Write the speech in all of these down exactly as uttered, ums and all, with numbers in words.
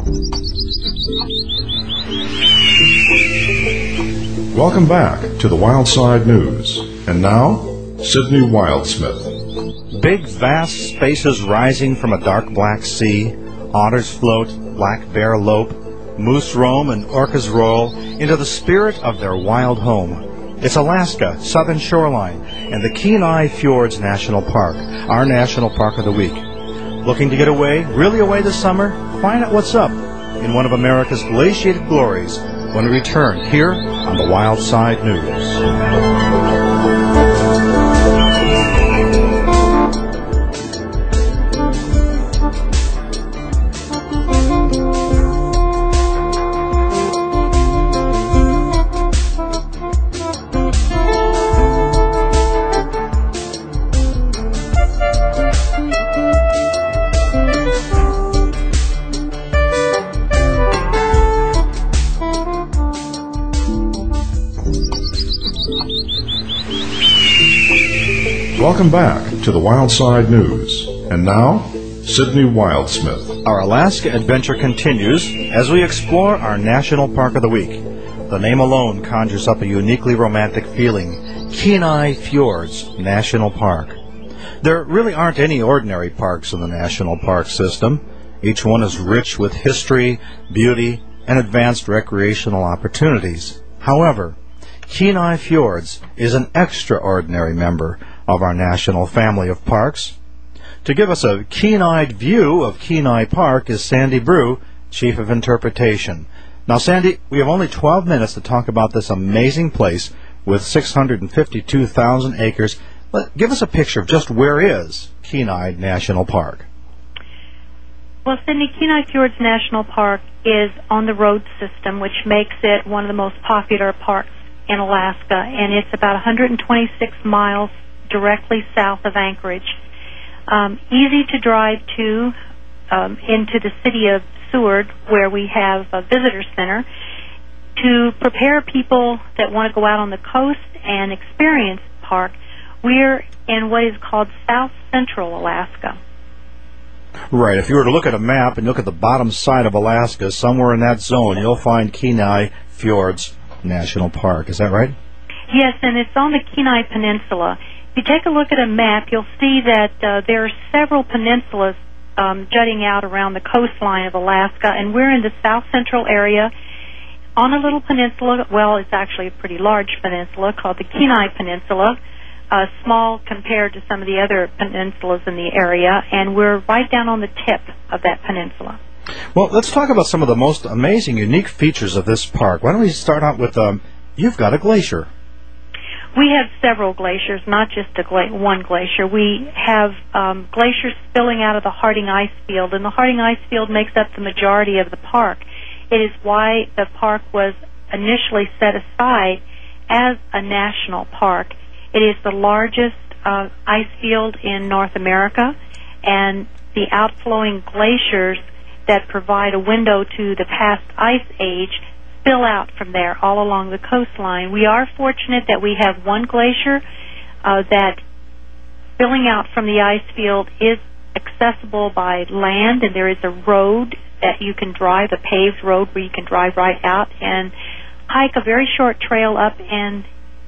Welcome back to the Wildside News. And now, Sydney Wildsmith. Big, vast spaces rising from a dark black sea, otters float, black bear lope, moose roam, and orcas roll into the spirit of their wild home. It's Alaska, southern shoreline, and the Kenai Fjords National Park, our National Park of the Week. Looking to get away, really away this summer? Find out what's up in one of America's glaciated glories when we return here on the Wildside News. Welcome back to the Wildside News. And now, Sydney Wildsmith. Our Alaska adventure continues as we explore our National Park of the Week. The name alone conjures up a uniquely romantic feeling, Kenai Fjords National Park. There really aren't any ordinary parks in the National Park system. Each one is rich with history, beauty, and advanced recreational opportunities. However, Kenai Fjords is an extraordinary member of our national family of parks. To give us a keen-eyed view of Kenai Park is Sandy Brew, Chief of Interpretation. Now, Sandy, we have only twelve minutes to talk about this amazing place with six hundred fifty-two thousand acres. But give us a picture of just where is Kenai National Park. Well, Sydney, Kenai Fjords National Park is on the road system, which makes it one of the most popular parks in Alaska, and it's about one hundred twenty-six miles directly south of Anchorage. Um, easy to drive to um, into the city of Seward, where we have a visitor center, to prepare people that want to go out on the coast and experience the park. We're in what is called South Central Alaska. Right. If you were to look at a map and look at the bottom side of Alaska, somewhere in that zone, you'll find Kenai Fjords National Park. Is that right? Yes, and it's on the Kenai Peninsula. If you take a look at a map, you'll see that uh, there are several peninsulas um, jutting out around the coastline of Alaska, and we're in the south central area on a little peninsula. Well, it's actually a pretty large peninsula called the Kenai Peninsula, uh, small compared to some of the other peninsulas in the area, and we're right down on the tip of that peninsula. Well, let's talk about some of the most amazing, unique features of this park. Why don't we start out with, um, you've got a glacier. We have several glaciers, not just a gla- one glacier. We have um, glaciers spilling out of the Harding Ice Field, and the Harding Ice Field makes up the majority of the park. It is why the park was initially set aside as a national park. It is the largest uh, ice field in North America, and the outflowing glaciers that provide a window to the past ice age spill out from there all along the coastline. We are fortunate that we have one glacier uh, that spilling out from the ice field is accessible by land, and there is a road that you can drive, a paved road where you can drive right out and hike a very short trail up and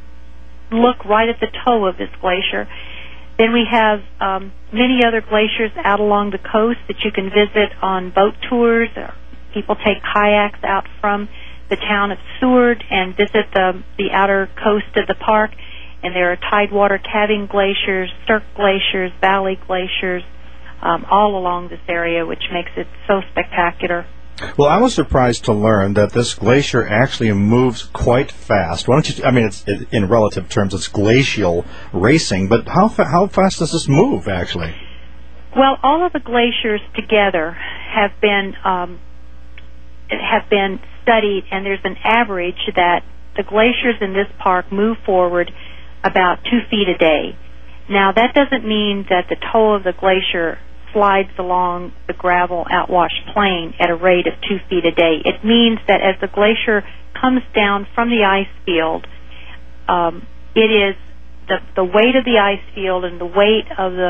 look right at the toe of this glacier. Then we have um, many other glaciers out along the coast that you can visit on boat tours. Or people take kayaks out from the town of Seward and visit the, the outer coast of the park. And there are tidewater calving glaciers, cirque glaciers, valley glaciers, um, all along this area, which makes it so spectacular. Well, I was surprised to learn that this glacier actually moves quite fast. Why don't you? I mean, it's it, in relative terms, it's glacial racing, but how fa- how fast does this move actually? Well, all of the glaciers together have been um, have been studied, and there's an average that the glaciers in this park move forward about two feet a day. Now, that doesn't mean that the toe of the glacier slides along the gravel outwash plain at a rate of two feet a day. It means that as the glacier comes down from the ice field, um, it is the, the weight of the ice field and the weight of the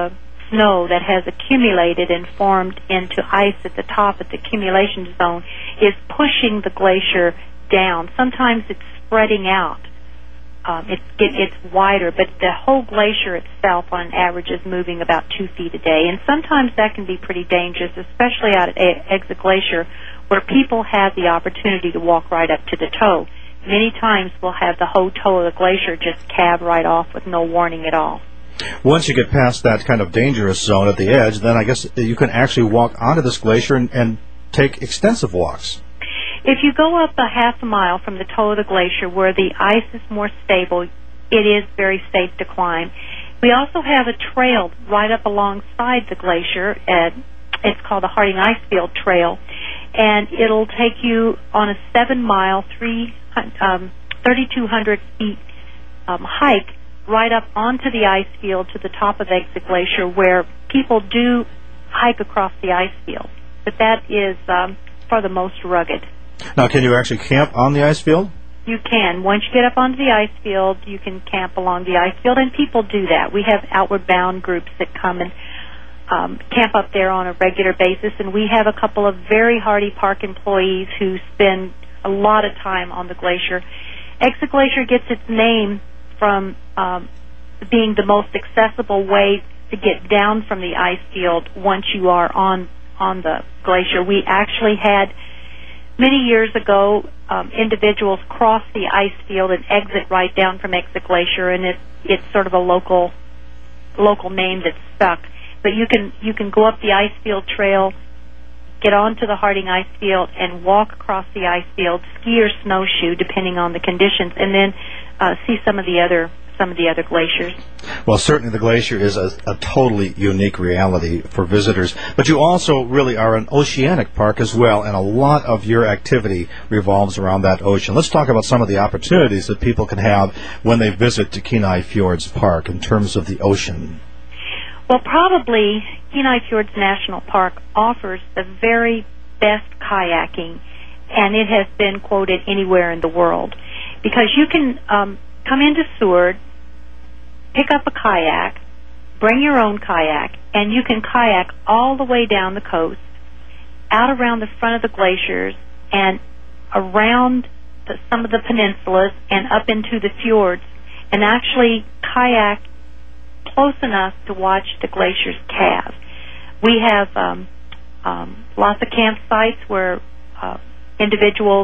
snow that has accumulated and formed into ice at the top at the accumulation zone is pushing the glacier down. Sometimes it's spreading out. Um, it's, it, it's wider, but the whole glacier itself, on average, is moving about two feet a day. And sometimes that can be pretty dangerous, especially out at Exit Glacier, where people have the opportunity to walk right up to the toe. Many times we'll have the whole toe of the glacier just calve right off with no warning at all. Once you get past that kind of dangerous zone at the edge, then I guess you can actually walk onto this glacier and, and take extensive walks. If you go up a half a mile from the toe of the glacier where the ice is more stable, it is very safe to climb. We also have a trail right up alongside the glacier. At, it's called the Harding Icefield Trail, and it'll take you on a seven-mile, three, um, thirty-two hundred feet um, hike right up onto the ice field to the top of Exit Glacier, where people do hike across the ice field. But that is, um, for the most, rugged. Now, can you actually camp on the ice field? You can. Once you get up onto the ice field, you can camp along the ice field, and people do that. We have outward bound groups that come and um, camp up there on a regular basis, and we have a couple of very hardy park employees who spend a lot of time on the glacier. Exit Glacier gets its name from um, being the most accessible way to get down from the ice field once you are on, on the glacier. We actually had many years ago, um, individuals cross the ice field and exit right down from Exit Glacier, and it, it's sort of a local local name that's stuck. But you can you can go up the ice field trail, get onto the Harding ice field, and walk across the ice field, ski or snowshoe, depending on the conditions, and then uh, see some of the other some of the other glaciers. Well, certainly the glacier is a, a totally unique reality for visitors. But you also really are an oceanic park as well, and a lot of your activity revolves around that ocean. Let's talk about some of the opportunities that people can have when they visit to Kenai Fjords Park in terms of the ocean. Well, probably Kenai Fjords National Park offers the very best kayaking, and it has been quoted anywhere in the world, because you can um, come into Seward, pick up a kayak, bring your own kayak, and you can kayak all the way down the coast, out around the front of the glaciers, and around the, some of the peninsulas, and up into the fjords, and actually kayak close enough to watch the glaciers calve. We have um, um, lots of campsites where uh, individuals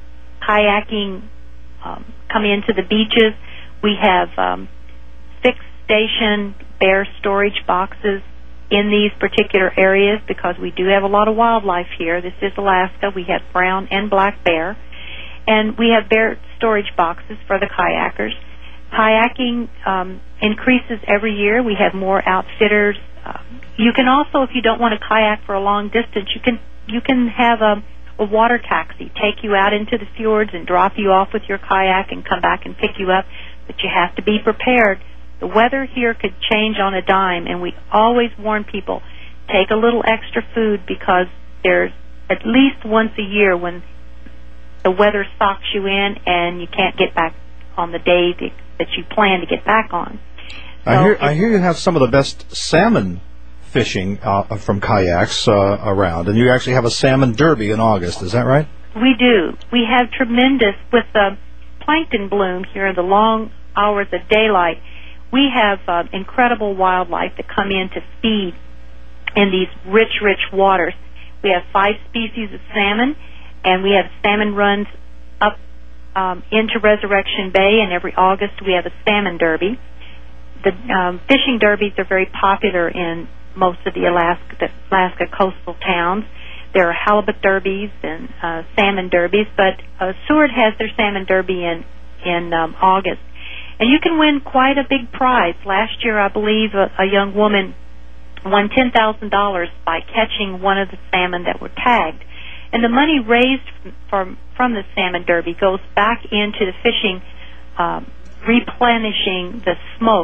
kayaking um, come into the beaches. We have um, fixed station bear storage boxes in these particular areas because we do have a lot of wildlife here. This is Alaska. We have brown and black bear. And we have bear storage boxes for the kayakers. Kayaking um, increases every year. We have more outfitters. Uh, you can also, if you don't want to kayak for a long distance, you can you can have a, a water taxi take you out into the fjords and drop you off with your kayak and come back and pick you up. But you have to be prepared. The weather here could change on a dime, and we always warn people, take a little extra food, because there's at least once a year when the weather socks you in and you can't get back on the day that that you plan to get back on. So I hear I hear you have some of the best salmon fishing uh, from kayaks uh, around, and you actually have a salmon derby in August. Is that right? We do. We have tremendous, with the plankton bloom here in the long hours of daylight, we have uh, incredible wildlife that come in to feed in these rich, rich waters. We have five species of salmon, and we have salmon runs up Um, into Resurrection Bay, and every August we have a salmon derby. The um, fishing derbies are very popular in most of the Alaska, the Alaska coastal towns. There are halibut derbies and uh, salmon derbies, but uh, Seward has their salmon derby in in um, August, and you can win quite a big prize. Last year, I believe a, a young woman won ten thousand dollars by catching one of the salmon that were tagged. And the money raised from from the salmon derby goes back into the fishing, um, replenishing the smoke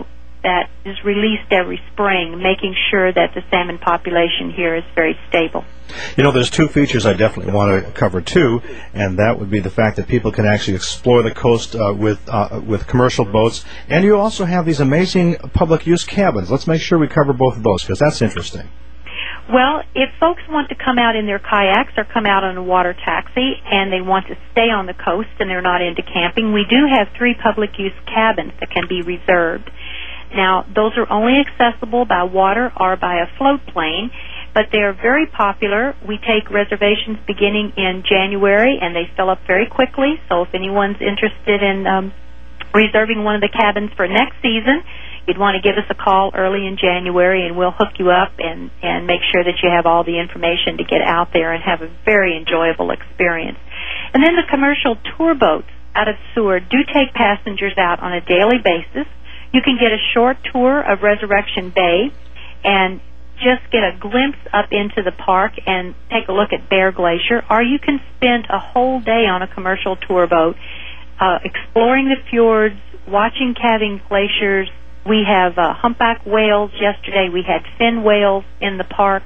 that is released every spring, making sure that the salmon population here is very stable. You know, there's two features I definitely want to cover too, and that would be the fact that people can actually explore the coast uh, with uh, with commercial boats, and you also have these amazing public use cabins. Let's make sure we cover both of those, because that's interesting. Well, if folks want to come out in their kayaks or come out on a water taxi and they want to stay on the coast and they're not into camping, we do have three public use cabins that can be reserved. Now, those are only accessible by water or by a float plane, but they're very popular. We take reservations beginning in January, and they fill up very quickly. So if anyone's interested in um, reserving one of the cabins for next season, you'd want to give us a call early in January, and we'll hook you up and, and make sure that you have all the information to get out there and have a very enjoyable experience. And then the commercial tour boats out of Seward do take passengers out on a daily basis. You can get a short tour of Resurrection Bay and just get a glimpse up into the park and take a look at Bear Glacier, or you can spend a whole day on a commercial tour boat uh, exploring the fjords, watching calving glaciers. We have uh, humpback whales. Yesterday we had fin whales in the park.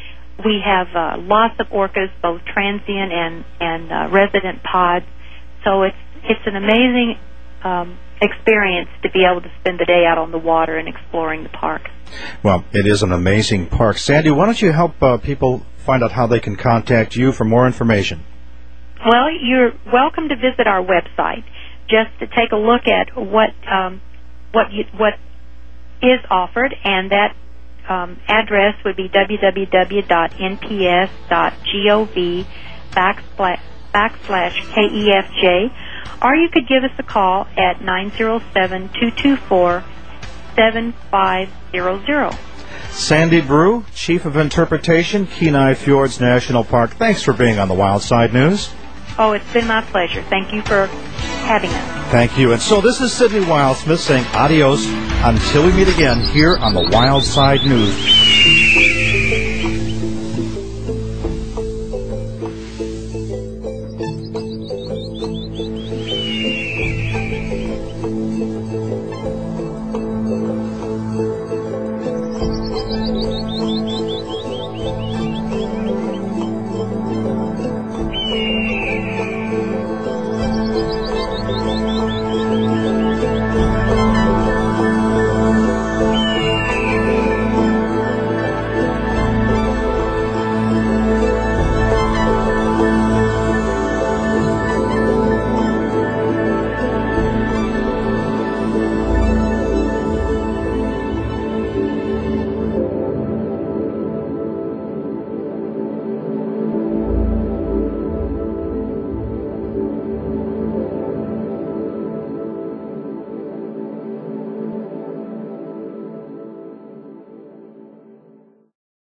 We have uh, lots of orcas, both transient and, and uh, resident pods. So it's, it's an amazing um, experience to be able to spend the day out on the water and exploring the park. Well, it is an amazing park. Sandy, why don't you help uh, people find out how they can contact you for more information? Well, you're welcome to visit our website just to take a look at what um, what you, what is offered, and that um, address would be w w w dot n p s dot gov backslash, backslash K E F J, or you could give us a call at nine zero seven, two two four, seven five zero zero. Sandy Brew, Chief of Interpretation, Kenai Fjords National Park. Thanks for being on the Wild Side News. Oh, it's been my pleasure. Thank you for having us. Thank you. And so this is Sidney Wildsmith saying adios until we meet again here on the Wild Side News.